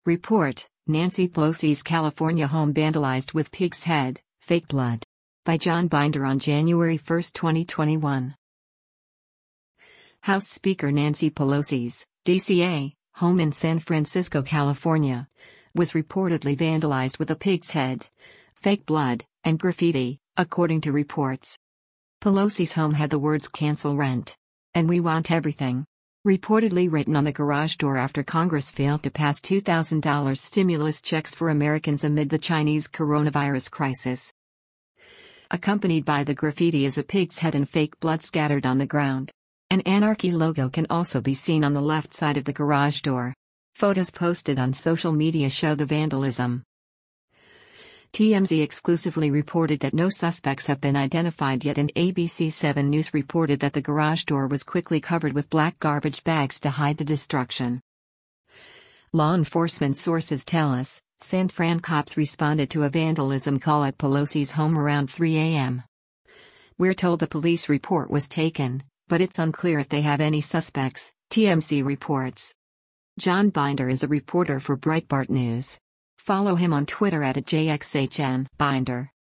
Report: Nancy Pelosi's California home vandalized with pig's head, fake blood. By John Binder on January 1, 2021. House Speaker Nancy Pelosi's DCA home in San Francisco, California, was reportedly vandalized with a pig's head, fake blood, and graffiti, according to reports. Pelosi's home had the words "Cancel rent" and "We want everything" reportedly written on the garage door after Congress failed to pass $2,000 stimulus checks for Americans amid the Chinese coronavirus crisis. Accompanied by the graffiti is a pig's head and fake blood scattered on the ground. An Anarchy logo can also be seen on the left side of the garage door. Photos posted on social media show the vandalism. TMZ exclusively reported that no suspects have been identified yet, and ABC 7 News reported that the garage door was quickly covered with black garbage bags to hide the destruction. Law enforcement sources tell us, San Fran cops responded to a vandalism call at Pelosi's home around 3 a.m. We're told a police report was taken, but it's unclear if they have any suspects, TMZ reports. John Binder is a reporter for Breitbart News. Follow him on Twitter @JXHN Binder.